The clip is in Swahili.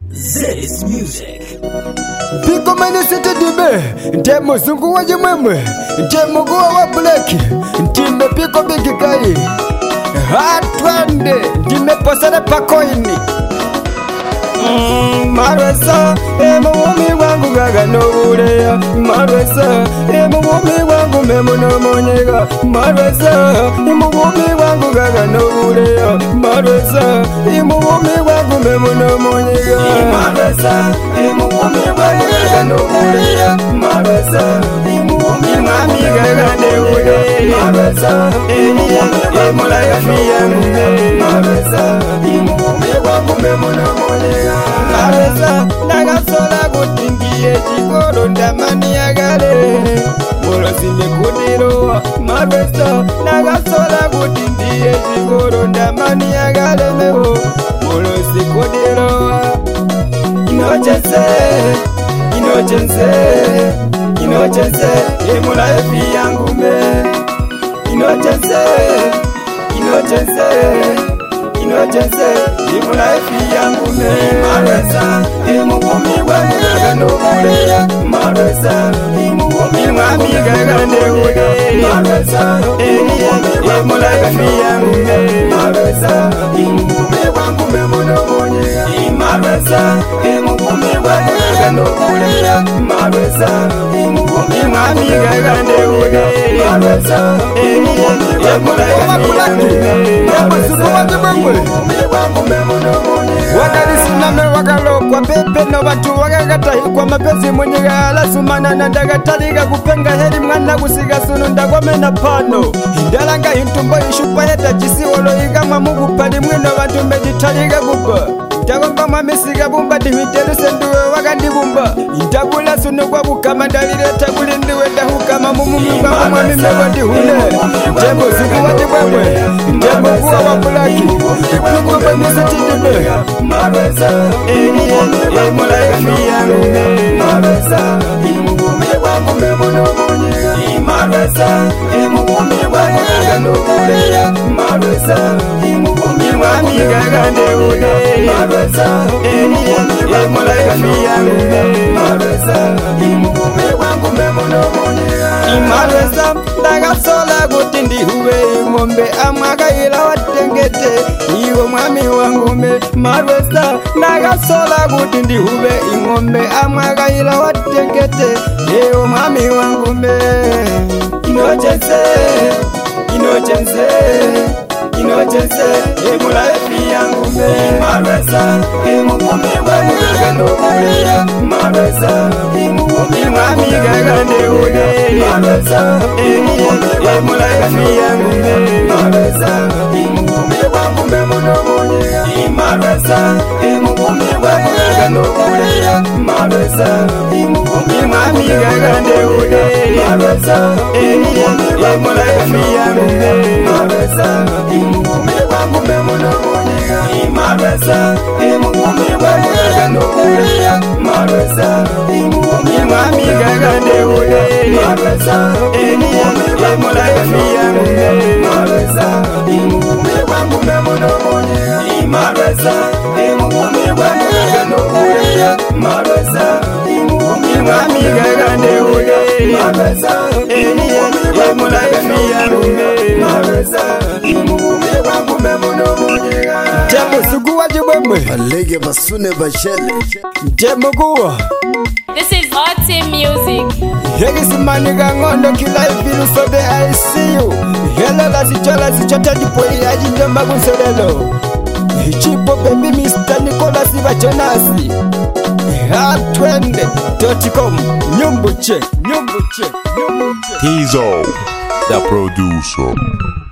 Zedis Music. Piko mani sita dibe, nte muzungu wa jimwemwe, nte mugua wa bleki, ntime piko bigi kai. Hatwande, ntime posere pakoini. Marwesa, muwumi wangu gaga no ureya. Marwesa, muwumi wangu memu no monyega. Marwesa, muwumi wangu gaga no ureya. Marwesa, muwumi wangu memu no monyega. Marwesa, muwumi wangu gaga no ureya. Marwesa, muwumi wangu gaga no ureya. Marwesa, muwumi wangu Marwesa, muwumi wangu memu no monyega. Marwesa, nagasola kutingiye chikoro ndamani yagale. Morosi nekudirowa. Marwesa, nagasola kutingiye chikoro ndamani yagale mewo. Morosi kudirowa. Inochese, emula efi yangu me. Inochese, imula efi yangu me. Marwesa, muwumi wangu gaga no ureya. Marwesa, muwumi wangu gaga no ureya. Marwesa, emula efi yangu me. Marwesa, muwumi wangu memu no monyega. Marwesa, muwumi wangu gaga no ureya. Marwesa, muwumi wangu gaga no ureya. Marwesa, emula efi yangu me. Wakalisimame wakalokwa pepe no watu wakakatahikwa mapezi mwenyega alasumana na ndagataliga kupenga heri mwana kusiga sunu ndagwamena pano indalanga intumbo ishupa heta chisiwolo igama mugupali mwino watu meditaliga kupa ndagomba mwamisiga bumba dimiteluse nduwe wakandibumba intabula sunu kwa bukama ndalileta kulindiwe ndahukama mumumimba mwamimego ndihune tembo siku wadibwebwe tembo kuwa wapulaki kuku banyisa tidibe Marwesa, emula efi yangu me. Marwesa, muwumi wangu memu no monyega. Marwesa, muwumi wangu gaga no ureya. Marwesa, muwumi wangu gaga no ureya. Marwesa, emula efi yangu me. Marwesa, muwumi wangu memu no monyega. Marwesa, ndagasola kuti ndihuwe ng'ombe amwakaila watengete iwe mwami wangu me. Marwesa, ndagasola kuti ndihuwe ing'ombe amwakaila watengete iwe mwami wangu me. Inochese, emula efi yangu me. Marwesa, muwumi wangu gaga no ureya. Marwesa, muwumi wangu gaga no ureya. Marwesa, emula efi yangu me. Marwesa, muwumi wangu memu no monyega. Marwesa, muwumi wangu gaga no ureya. Marwesa, muwumi wangu gaga no ureya. Marwesa, emula efi yangu me. Marwesa, muwumi wangu memu no monyega. Marwesa, muwumi wangu gaga no ureya. Marwesa, muwumi wangu gaga no ureya. Marwesa, emula efi yangu me. Marwesa, muwumi wangu memu no monyega. Marwesa, muwumi wangu gaga no ureya. Marwesa, muwumi wangu gaga no ureya. Marwesa, emula efi yangu me. Marwesa, muwumi wangu memu no monyega. Tembo sugu wajibwemwe Alege basune bashele tembo kuwa This is OT Music. Hegisimaniga ngondo kila ibiru so de I see you. Hello la sichota dipoli ajinjamba kunselelo. Chipo baby Mr. Nicolas Ivajonasi. Hatwende.com Nyumbuche. Tizo, the producer.